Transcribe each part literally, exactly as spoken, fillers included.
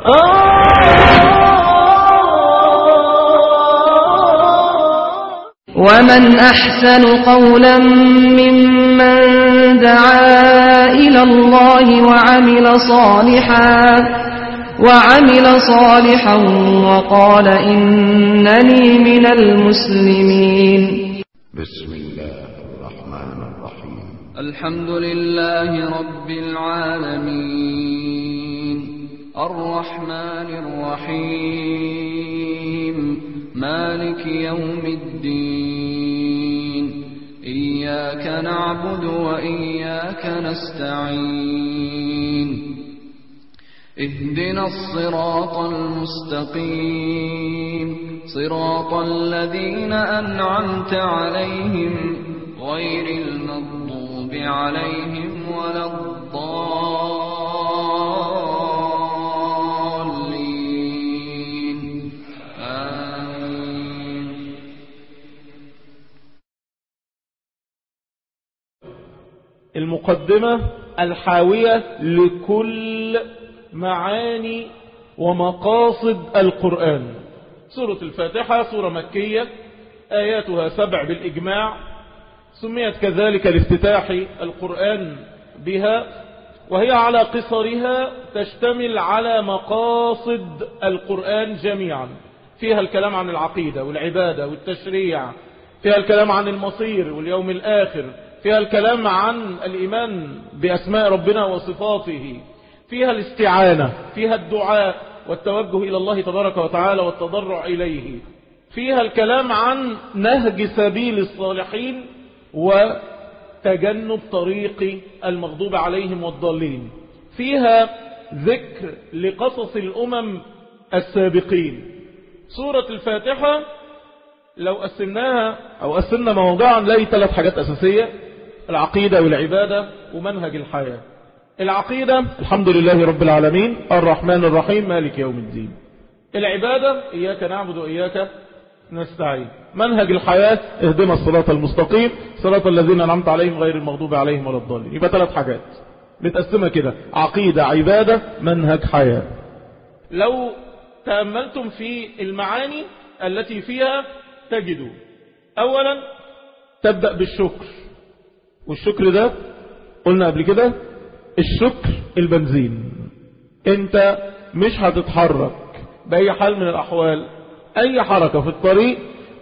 ومن أحسن قولا ممن دعا إلى الله وعمل صالحا وعمل صالحا وقال إنني من المسلمين. بسم الله الرحمن الرحيم. الحمد لله رب العالمين الرحمن الرحيم مالك يوم الدين إياك نعبد وإياك نستعين اهدنا الصراط المستقيم صراط الذين أنعمت عليهم غير المغضوب عليهم ولا الضالين آمين. المقدمة الحاوية لكل معاني ومقاصد القرآن. سورة الفاتحة سورة مكية آياتها سبع بالإجماع، سميت كذلك لافتتاح القرآن بها، وهي على قصرها تشتمل على مقاصد القرآن جميعا. فيها الكلام عن العقيدة والعبادة والتشريع، فيها الكلام عن المصير واليوم الآخر، فيها الكلام عن الإيمان بأسماء ربنا وصفاته، فيها الاستعانة، فيها الدعاء والتوجه إلى الله تبارك وتعالى والتضرع إليه، فيها الكلام عن نهج سبيل الصالحين وتجنب طريق المغضوب عليهم والضالين، فيها ذكر لقصص الأمم السابقين. سورة الفاتحة لو قسمناها أو قسمنا موضوعا نلاقي ثلاث حاجات أساسية: العقيدة والعبادة ومنهج الحياة. العقيدة الحمد لله رب العالمين الرحمن الرحيم مالك يوم الدين. العبادة إياك نعبد وإياك نستعين. منهج الحياة اهدنا الصراط المستقيم صراط الذين أنعمت عليهم غير المغضوب عليهم ولا الضالين. يبقى ثلاث حاجات متقسمة كده: عقيدة، عبادة، منهج حياة. لو تأملتم في المعاني التي فيها تجدوا أولا تبدأ بالشكر، والشكر ده قلنا قبل كده الشكر البنزين. انت مش هتتحرك بأي حال من الأحوال أي حركة في الطريق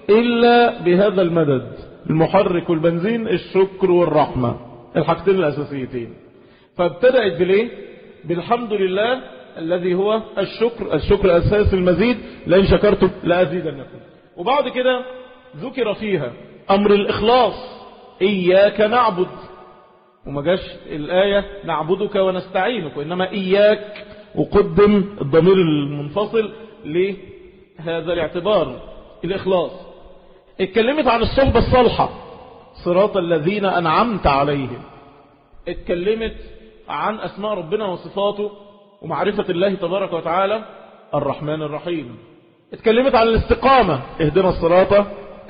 إلا بهذا المدد، المحرك والبنزين الشكر والرحمة، الحاجتين الأساسيتين. فابتدأت بليه؟ بالحمد لله الذي هو الشكر، الشكر أساس المزيد، لئن شكرتم لأزيدنكم. وبعد كده ذكر فيها أمر الإخلاص، إياك نعبد، وما جاش الآية نعبدك ونستعينك، وإنما إياك، وقدم الضمير المنفصل لهذا الاعتبار الإخلاص. اتكلمت عن الصحبة الصالحة، صراط الذين أنعمت عليهم. اتكلمت عن أسماء ربنا وصفاته ومعرفة الله تبارك وتعالى الرحمن الرحيم. اتكلمت عن الاستقامة، اهدنا الصراط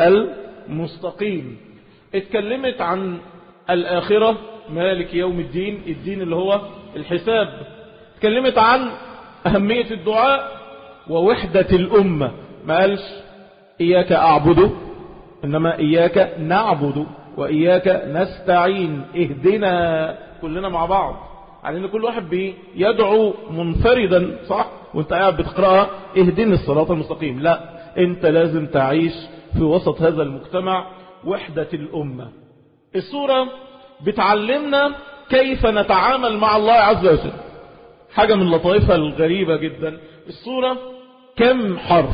المستقيم. اتكلمت عن الآخرة مالك يوم الدين، الدين اللي هو الحساب. اتكلمت عن أهمية الدعاء ووحدة الأمة، ما قالش إياك أعبد، إنما إياك نعبد وإياك نستعين، اهدنا كلنا مع بعض، على أن كل واحد بيدعو منفردا صح وانت قاعد بتقرأها اهدنا الصراط المستقيم. لا، انت لازم تعيش في وسط هذا المجتمع وحدة الأمة. السورة بتعلمنا كيف نتعامل مع الله عز وجل. حاجة من لطائفها الغريبة جدا، السورة كم حرف؟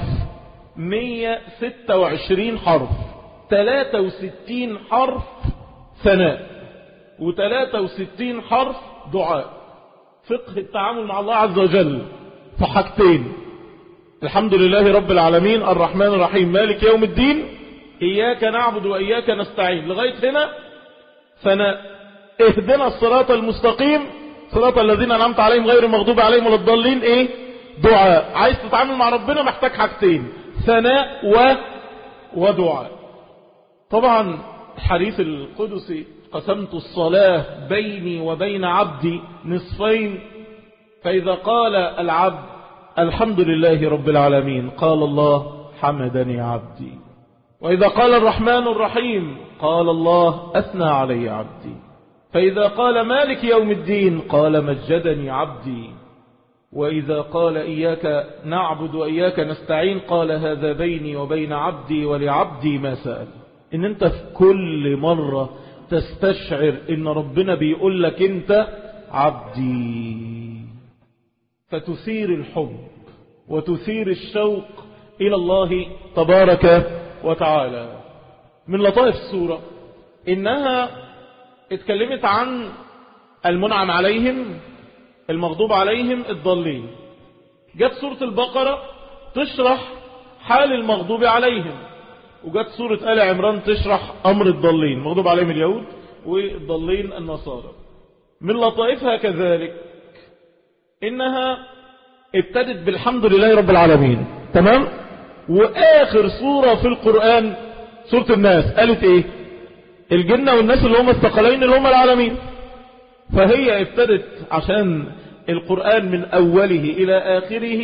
مية ستة وعشرين حرف، ثلاثة وستين حرف ثناء وثلاثة وستين حرف دعاء. فقه التعامل مع الله عز وجل في حاجتين: الحمد لله رب العالمين الرحمن الرحيم مالك يوم الدين إياك نعبد وإياك نستعين. لغاية هنا ثناء، اهدنا الصراط المستقيم صراط الذين أنعمت عليهم غير المغضوب عليهم ولا الضالين. ايه؟ دعاء. عايز تتعامل مع ربنا محتاج حاجتين: ثناء و... ودعاء. طبعا الحديث القدسي قسمت الصلاة بيني وبين عبدي نصفين، فإذا قال العبد الحمد لله رب العالمين قال الله حمدني عبدي. وإذا قال الرحمن الرحيم قال الله أثنى علي عبدي. فإذا قال مالك يوم الدين قال مجدني عبدي. وإذا قال إياك نعبد وإياك نستعين قال هذا بيني وبين عبدي ولعبدي ما سأل. إن أنت في كل مرة تستشعر إن ربنا بيقول لك أنت عبدي، فتثير الحب وتثير الشوق إلى الله تبارك وتعالى. من لطائف السورة إنها اتكلمت عن المنعم عليهم، المغضوب عليهم، الضالين. جت سورة البقرة تشرح حال المغضوب عليهم، وجت سورة آل عمران تشرح أمر الضالين، مغضوب عليهم اليهود والضالين النصارى. من لطائفها كذلك إنها ابتدت بالحمد لله رب العالمين، تمام؟ وآخر سورة في القرآن سورة الناس قالت إيه؟ الجنة والناس اللي هم الثقلين اللي هم العالمين. فهي ابتدت عشان القرآن من أوله إلى آخره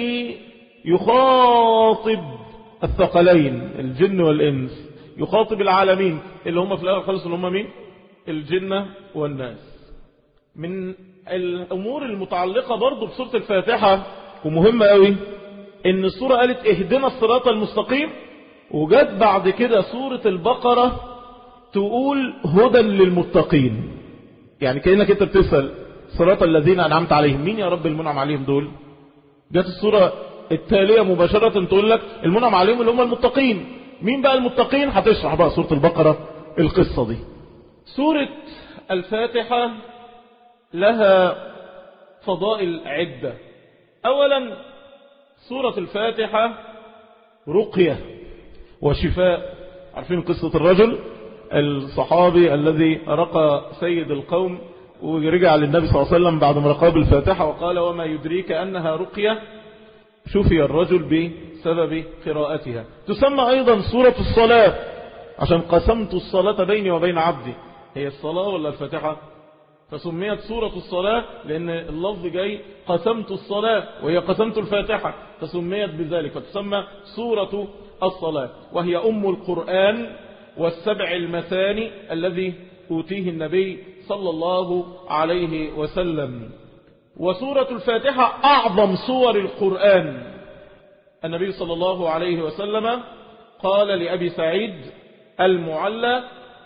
يخاطب الثقلين الجن والإنس، يخاطب العالمين اللي هم في الآخر خلص اللي هم مين؟ الجنة والناس. من الأمور المتعلقة برضو بسورة الفاتحة ومهمة قوي إن السورة قالت اهدنا الصراط المستقيم، وجت بعد كده سورة البقرة تقول هدى للمتقين. يعني كأنك انت بتسأل صراط الذين أنعمت عليهم، مين يا رب المنعم عليهم دول؟ جت السورة التالية مباشرة تقول لك المنعم عليهم اللي هم المتقين. مين بقى المتقين؟ هتشرح بقى سورة البقرة القصة دي. سورة الفاتحة لها فضائل عدة. أولا سورة الفاتحة رقية وشفاء. عارفين قصة الرجل الصحابي الذي رقى سيد القوم ورجع للنبي صلى الله عليه وسلم بعد ما رقاه بالفاتحة وقال وما يدريك أنها رقية؟ شفي الرجل بسبب قراءتها. تسمى أيضا سورة الصلاة عشان قسمت الصلاة بيني وبين عبدي. هي الصلاة ولا الفاتحة؟ فسميت سورة الصلاة لأن اللفظ جاي قسمت الصلاة وهي قسمت الفاتحة فسميت بذلك، فتسمى سورة الصلاة، وهي أم القرآن والسبع المثاني الذي أوتيه النبي صلى الله عليه وسلم. وسورة الفاتحة أعظم سور القرآن. النبي صلى الله عليه وسلم قال لأبي سعيد المعلى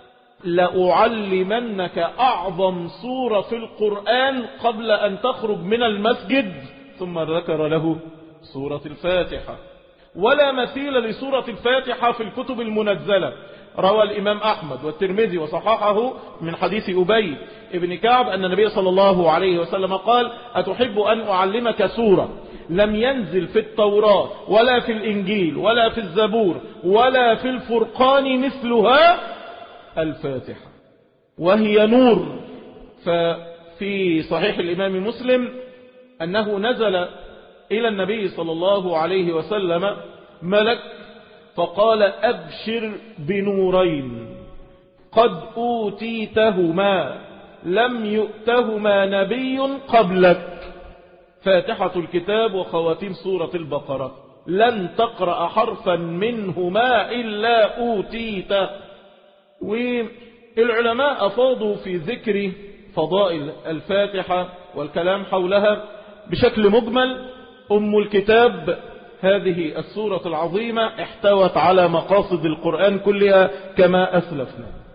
لأعلمنك أعظم سورة في القرآن قبل أن تخرج من المسجد، ثم ذكر له سورة الفاتحة. ولا مثيل لسورة الفاتحة في الكتب المنزلة. روى الإمام أحمد والترمذي وصححه من حديث أبي ابن كعب أن النبي صلى الله عليه وسلم قال أتحب أن أعلمك سورة لم ينزل في التوراة ولا في الإنجيل ولا في الزبور ولا في الفرقان مثلها؟ الفاتحة، وهي نور. ففي صحيح الإمام مسلم أنه نزل إلى النبي صلى الله عليه وسلم ملك فقال أبشر بنورين قد أوتيتهما لم يؤتهما نبي قبلك، فاتحة الكتاب وخواتيم سورة البقرة، لن تقرأ حرفا منهما إلا أوتيته. والعلماء أفاضوا في ذكر فضائل الفاتحة والكلام حولها بشكل مجمل. أم الكتاب هذه السورة العظيمة احتوت على مقاصد القرآن كلها كما أسلفنا.